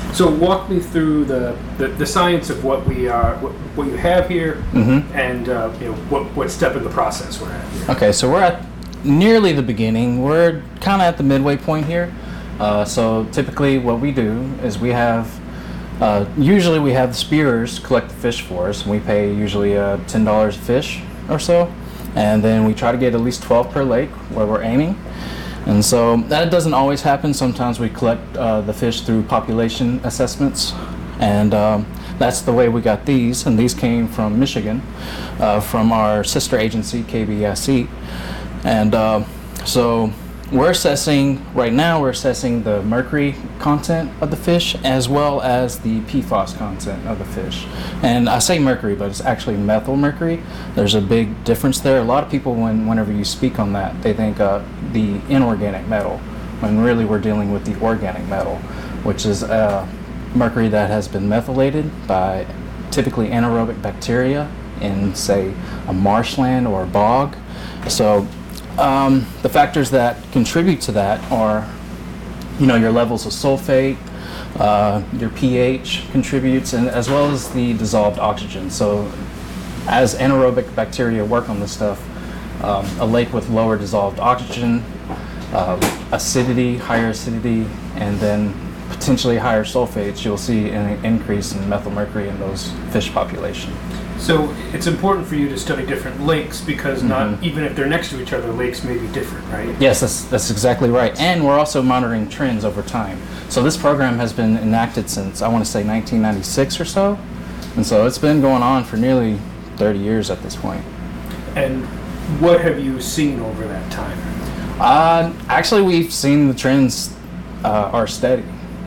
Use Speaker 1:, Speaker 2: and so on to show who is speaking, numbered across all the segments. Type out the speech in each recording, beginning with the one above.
Speaker 1: So walk me through the science of what we are, what you have here, and what step in the process we're at here.
Speaker 2: Okay, so we're at nearly the beginning. We're kind of at the midway point here. So typically what we do is we have, usually we have the spearers collect the fish for us, and we pay usually $10 a fish or so. And then we try to get at least 12 per lake where we're aiming. And so that doesn't always happen. Sometimes we collect the fish through population assessments. And that's the way we got these. And these came from Michigan, from our sister agency, KBSE. And so right now we're assessing the mercury content of the fish as well as the PFOS content of the fish. And I say mercury, but it's actually methyl mercury. There's a big difference there. A lot of people, whenever you speak on that, they think the inorganic metal, when really we're dealing with the organic metal, which is mercury that has been methylated by typically anaerobic bacteria in, say, a marshland or a bog. So the factors that contribute to that are, your levels of sulfate, your pH contributes, and as well as the dissolved oxygen. So as anaerobic bacteria work on this stuff, a lake with lower dissolved oxygen, acidity, higher acidity, and then potentially higher sulfates, you'll see an increase in methylmercury in those fish population.
Speaker 1: So it's important for you to study different lakes because not even if they're next to each other, lakes may be different, right?
Speaker 2: Yes, that's exactly right. And we're also monitoring trends over time. So this program has been enacted since, I want to say, 1996 or so. And so it's been going on for nearly 30 years at this point.
Speaker 1: And what have you seen over that time?
Speaker 2: Actually, we've seen the trends are steady.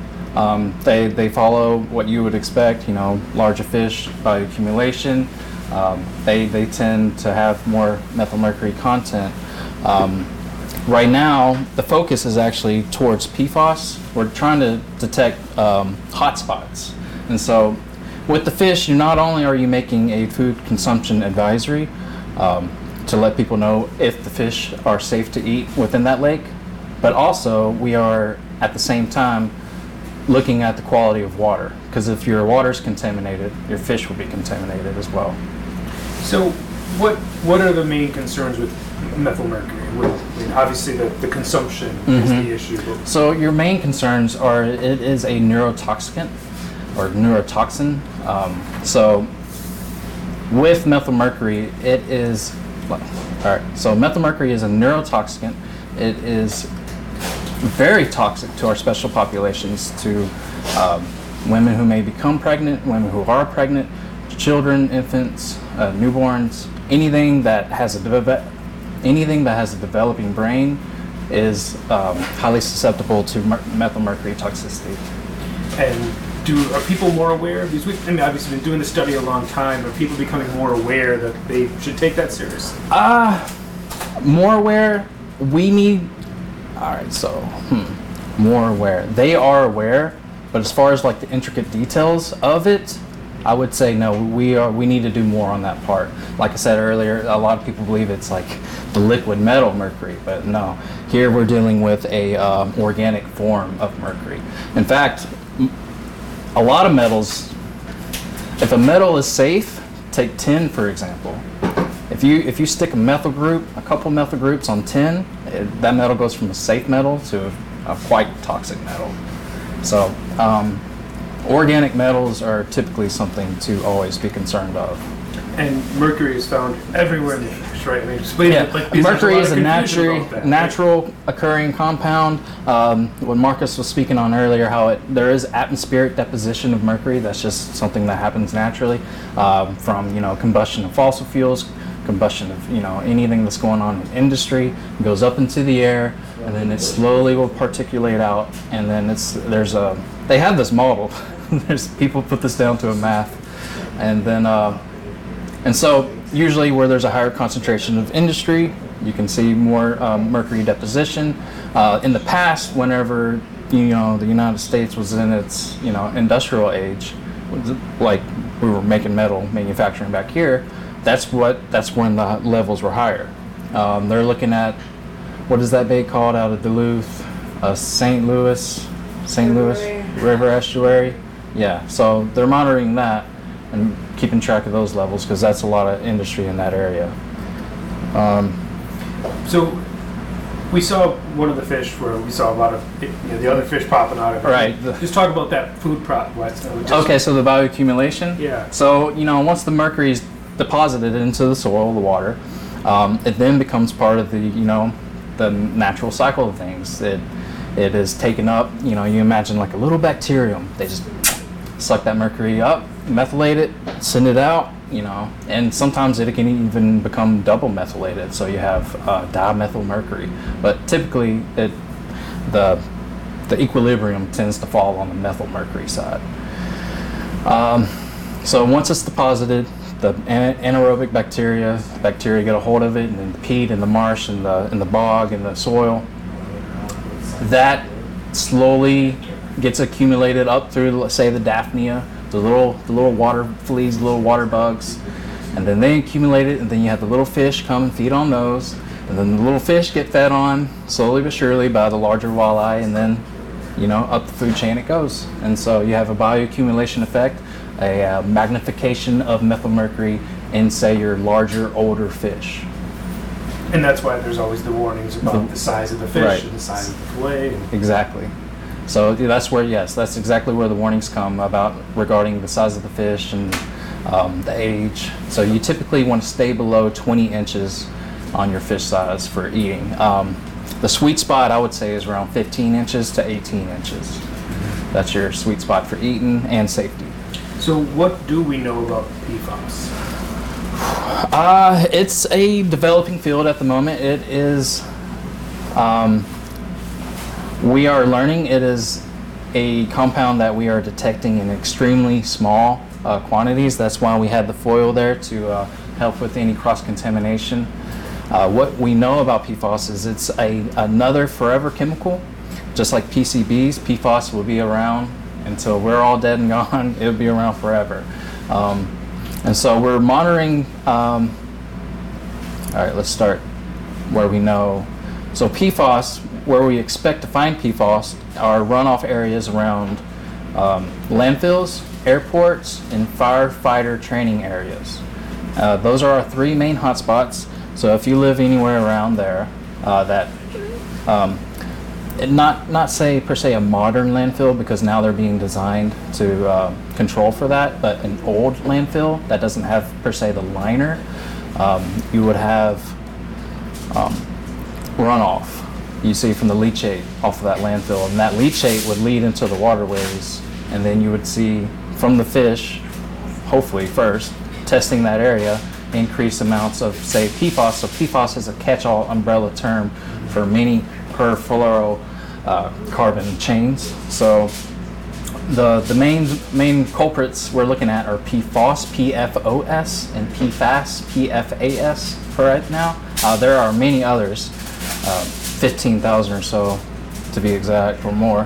Speaker 2: They follow what you would expect, larger fish by accumulation. They tend to have more methylmercury content. Right now, the focus is actually towards PFOS. We're trying to detect hotspots. And so with the fish, not only are you making a food consumption advisory to let people know if the fish are safe to eat within that lake, but also we are at the same time looking at the quality of water, because if your water is contaminated, your fish will be contaminated as well.
Speaker 1: So what are the main concerns with methylmercury? Obviously the consumption is the issue.
Speaker 2: So your main concerns are it is a neurotoxicant or neurotoxin. So with methylmercury, it is, so methylmercury is a neurotoxicant. It is very toxic to our special populations, to women who may become pregnant, women who are pregnant, children, infants, newborns, anything that has a developing brain is highly susceptible to methylmercury toxicity.
Speaker 1: And are people more aware of these? Obviously been doing the study a long time. Are people becoming more aware that they should take that seriously?
Speaker 2: More aware. We need. All right, so more aware. They are aware, but as far as like the intricate details of it, I would say no. We need to do more on that part. Like I said earlier, a lot of people believe it's like the liquid metal mercury, but no. Here we're dealing with a organic form of mercury. In fact, a lot of metals. If a metal is safe, take tin for example. If you stick a couple methyl groups on tin, that metal goes from a safe metal to a quite toxic metal. So organic metals are typically something to always be concerned of.
Speaker 1: And mercury is found everywhere in the fish, right?
Speaker 2: Mercury is a natural occurring compound. What Marcus was speaking on earlier, how there is atmospheric deposition of mercury. That's just something that happens naturally from combustion of fossil fuels, combustion of anything that's going on in industry. It goes up into the air, and then it slowly will particulate out. And then they have this model. There's people put this down to a math, and then. And so usually where there's a higher concentration of industry, you can see more mercury deposition. In the past, whenever the United States was in its industrial age, like we were making metal manufacturing back here, that's when the levels were higher. They're looking at, what is that bay called out of Duluth? St. Louis. river estuary. Yeah, so they're monitoring that and keeping track of those levels because that's a lot of industry in that area.
Speaker 1: So we saw one of the fish where we saw a lot of the other fish popping out of it.
Speaker 2: Right.
Speaker 1: Just talk about that food
Speaker 2: Okay, so the bioaccumulation.
Speaker 1: Yeah.
Speaker 2: So once the mercury is deposited into the soil, the water, it then becomes part of the natural cycle of things. It is taken up. You imagine like a little bacterium. They just suck that mercury up, methylate it, send it out. And sometimes it can even become double methylated, so you have dimethylmercury. But typically, the equilibrium tends to fall on the methylmercury side. So once it's deposited, the anaerobic bacteria get a hold of it, and then the peat and the marsh and the bog and the soil. That slowly gets accumulated up through, let's say, the Daphnia. The little water fleas, little water bugs, and then they accumulate it, and then you have the little fish come and feed on those, and then the little fish get fed on slowly but surely by the larger walleye, and then up the food chain it goes. And so you have a bioaccumulation effect, a magnification of methylmercury in, say, your larger, older fish.
Speaker 1: And that's why there's always the warnings about the size of the fish
Speaker 2: Right.
Speaker 1: and the size of the fillet.
Speaker 2: Exactly. So that's exactly where the warnings come about regarding the size of the fish and the age. So you typically want to stay below 20 inches on your fish size for eating. The sweet spot, I would say, is around 15 inches to 18 inches. That's your sweet spot for eating and safety.
Speaker 1: So what do we know about PFAS?
Speaker 2: It's a developing field at the moment. It is... we are learning. It is a compound that we are detecting in extremely small quantities. That's why we had the foil there to help with any cross-contamination. What we know about PFAS is it's another forever chemical. Just like PCBs, PFAS will be around until we're all dead and gone. It'll be around forever. And so we're monitoring. All right, let's start where we know. So PFAS, where we expect to find PFAS, are runoff areas around landfills, airports, and firefighter training areas. Those are our three main hotspots. So if you live anywhere around there, not say per se a modern landfill, because now they're being designed to control for that, but an old landfill that doesn't have per se the liner, you would have runoff you see from the leachate off of that landfill, and that leachate would lead into the waterways, and then you would see from the fish, hopefully first, testing that area, increased amounts of, say, PFAS. So PFAS is a catch-all umbrella term for many perfluorocarbon chains. So the main culprits we're looking at are PFOS, PFOS, and PFAS, PFAS for right now. There are many others, 15,000 or so to be exact, or more.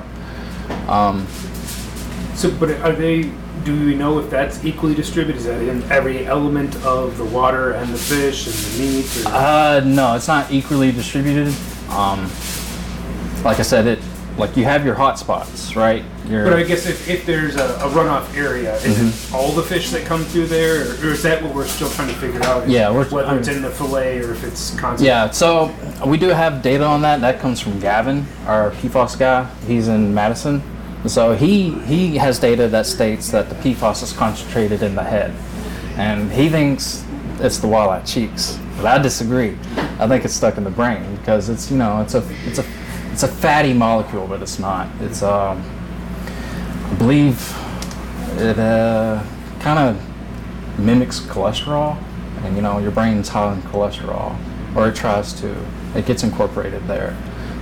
Speaker 1: But are they? Do we know if that's equally distributed? Is that in every element of the water and the fish and the meat? Or?
Speaker 2: No, it's not equally distributed. Like I said, like you have your hot spots, right?
Speaker 1: But I guess if there's a runoff area, is it all the fish that come through there, or is that what we're still trying to figure out?
Speaker 2: Yeah,
Speaker 1: whether it's in the fillet or if it's constant.
Speaker 2: Yeah, so we do have data on that. That comes from Gavin, our PFAS guy. He's in Madison. So he has data that states that the PFAS is concentrated in the head, and he thinks it's the walleye cheeks. But I disagree. I think it's stuck in the brain because it's it's a fatty molecule, but it's not. It's I believe it kind of mimics cholesterol, and your brain's high in cholesterol, or it tries to. It gets incorporated there.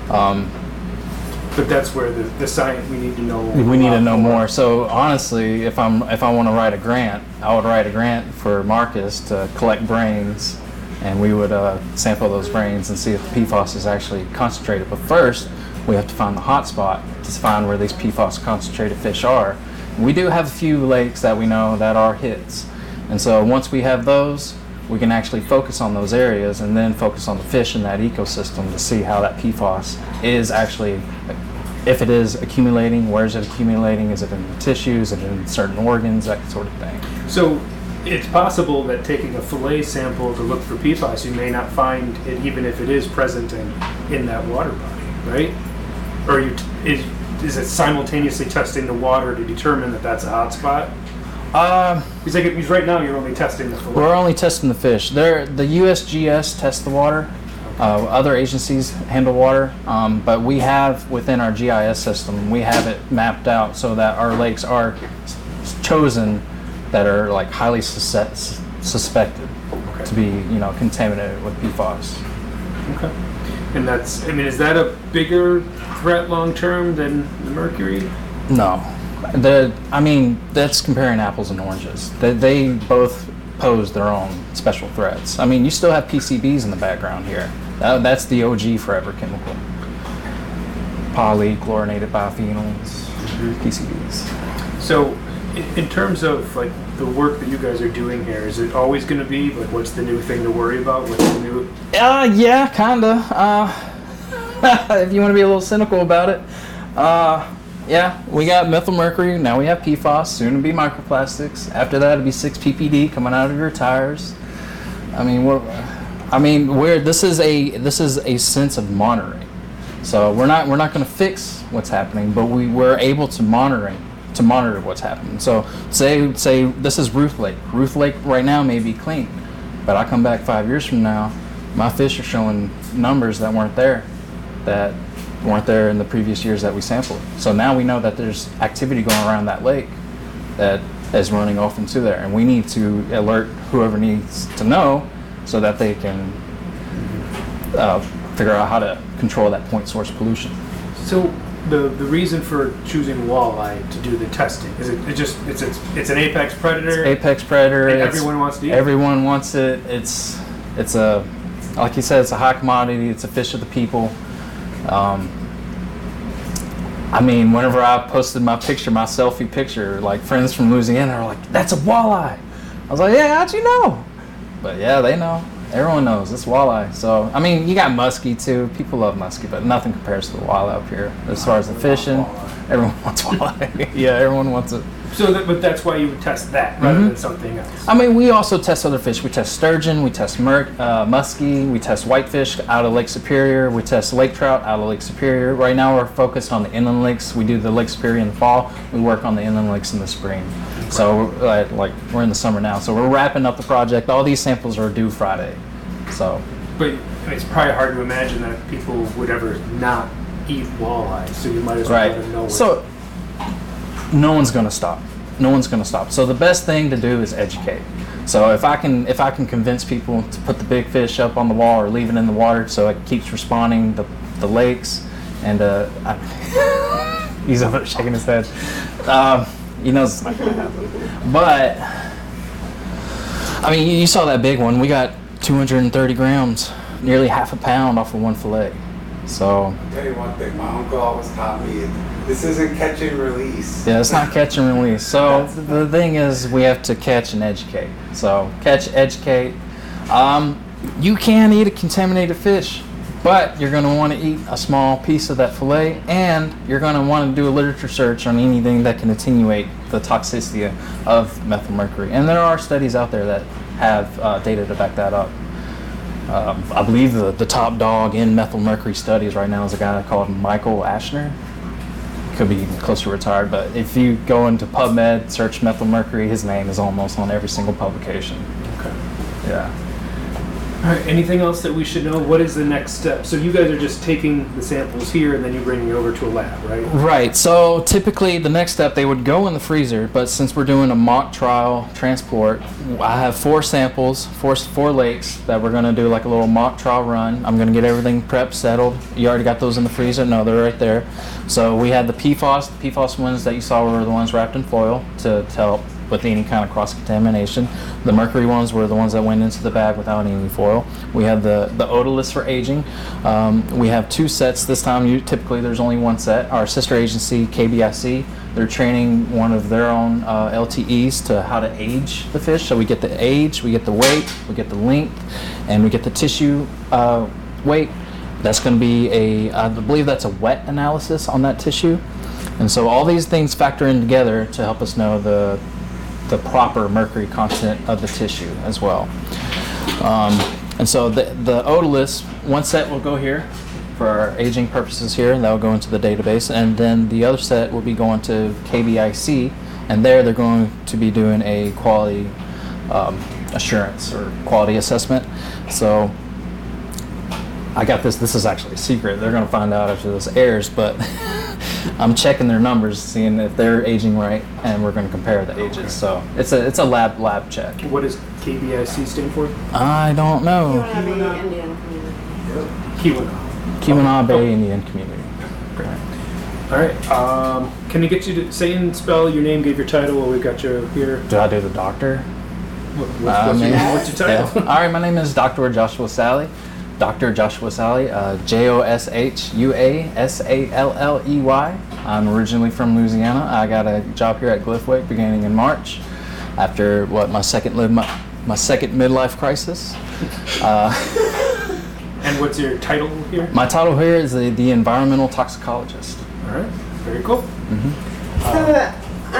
Speaker 1: But that's where the science we need to know.
Speaker 2: We need to know more. So honestly, if I want to write a grant, I would write a grant for Marcus to collect brains, and we would sample those brains and see if the PFAS is actually concentrated. But first, we have to find the hot spot to find where these PFAS concentrated fish are. We do have a few lakes that we know that are hits, and so once we have those, we can actually focus on those areas and then focus on the fish in that ecosystem to see how that PFAS is actually if it is accumulating, where is it accumulating? Is it in the tissues? Is it in certain organs? That sort of thing.
Speaker 1: So it's possible that taking a fillet sample to look for PFAS, you may not find it even if it is present in that water body, right? Or is it simultaneously testing the water to determine that that's a hot spot? Because right now you're only testing the fillet.
Speaker 2: We're only testing the fish. The USGS tests the water. Other agencies handle water, but we have within our GIS system, we have it mapped out so that our lakes are chosen that are like highly suspected to be, contaminated with PFAS.
Speaker 1: Okay. And is that a bigger threat long term than the mercury?
Speaker 2: No. That's comparing apples and oranges. They both pose their own special threats. You still have PCBs in the background here. That's the OG forever chemical. Polychlorinated biphenyls, PCBs.
Speaker 1: So, in terms of like the work that you guys are doing here, is it always going to be like what's the new thing to worry about? What's the new?
Speaker 2: Yeah, kinda. If you want to be a little cynical about it, yeah, we got methylmercury. Now we have PFAS. Soon to be microplastics. After that, it'll be 6-ppd coming out of your tires. This is a sense of monitoring. So we're not going to fix what's happening, but we're able to monitor what's happening. So say this is Ruth Lake. Ruth Lake right now may be clean, but I come back 5 years from now, my fish are showing numbers that weren't there in the previous years that we sampled. So now we know that there's activity going around that lake that is running off into there, and we need to alert whoever needs to know so that they can figure out how to control that point source pollution.
Speaker 1: So the reason for choosing walleye to do the testing is it's an apex predator.
Speaker 2: It's apex predator.
Speaker 1: And everyone wants to eat it.
Speaker 2: Everyone wants it. It's a, like you said, it's a high commodity. It's a fish of the people. Whenever I posted my selfie picture, like friends from Louisiana are like, "That's a walleye." I was like, "Yeah, how'd you know?" But yeah, they know. Everyone knows it's walleye. So you got muskie too. People love muskie, but nothing compares to the walleye up here. As far as the fishing, everyone wants walleye. Yeah, everyone wants it.
Speaker 1: But that's why you would test that rather than something else.
Speaker 2: We also test other fish. We test sturgeon, we test muskie, we test whitefish out of Lake Superior, we test lake trout out of Lake Superior. Right now we're focused on the inland lakes. We do the Lake Superior in the fall. We work on the inland lakes in the spring. So we're in the summer now. So we're wrapping up the project. All these samples are due Friday. So.
Speaker 1: But it's probably hard to imagine that people would ever not eat walleye. So you might as well let them know.
Speaker 2: So no one's going to stop. No one's going to stop. So the best thing to do is educate. So if I can convince people to put the big fish up on the wall or leave it in the water so it keeps responding the lakes, and he's over there shaking his head. He knows it's not going to happen. But you saw that big one. We got 230 grams, nearly half a pound off of one fillet. So
Speaker 3: I'll tell you one thing, my uncle always taught me, this isn't catch and release.
Speaker 2: Yeah, it's not catch and release. So the thing is, we have to catch and educate. So catch, educate. You can eat a contaminated fish, but you're going to want to eat a small piece of that fillet, and you're going to want to do a literature search on anything that can attenuate the toxicity of methylmercury. And there are studies out there that have data to back that up. I believe the top dog in methylmercury studies right now is a guy called Michael Ashner. Could be close to retired, but if you go into PubMed, search methylmercury, his name is almost on every single publication.
Speaker 1: Okay.
Speaker 2: Yeah.
Speaker 1: All right, anything else that we should know? What is the next step? So you guys are just taking the samples here and then you're bringing it over to a lab, right?
Speaker 2: Right. So typically the next step, they would go in the freezer, but since we're doing a mock trial transport, I have 4 samples, four lakes that we're going to do like a little mock trial run. I'm going to get everything prepped, settled. You already got those in the freezer? No, they're right there. So we had the PFAS. The PFAS ones that you saw were the ones wrapped in foil to help with any kind of cross-contamination. The mercury ones were the ones that went into the bag without any foil. We have the odorless for aging. We have 2 sets this time. Typically there's only 1 set. Our sister agency, KBIC, they're training one of their own LTEs to how to age the fish. So we get the age, we get the weight, we get the length, and we get the tissue weight. That's going to be I believe that's a wet analysis on that tissue. And so all these things factor in together to help us know the proper mercury content of the tissue as well. And so the otoliths, one set will go here for our aging purposes here, and that will go into the database. And then the other set will be going to KBIC, and there they're going to be doing a quality assurance or quality assessment. So I got this. This is actually a secret. They're going to find out after this airs, but I'm checking their numbers, seeing if they're aging right, and we're going to compare the ages. So it's a lab check.
Speaker 1: What does KBIC stand for?
Speaker 2: I don't know.
Speaker 4: Indian community.
Speaker 1: Keweenaw.
Speaker 2: Keweenaw Bay Indian Community.
Speaker 1: All right. Can I get you to say and spell your name, give your title while we've got you here?
Speaker 2: Do I do the doctor?
Speaker 1: What's your title?
Speaker 2: Yeah. All right, my name is Dr. Joshua Salley. Dr. Joshua Salley, JOSHUASALLEY. I'm originally from Louisiana. I got a job here at Glyphwake beginning in March after my second midlife crisis.
Speaker 1: And what's your title here?
Speaker 2: My title here is the environmental toxicologist.
Speaker 1: All right. Very cool.
Speaker 4: So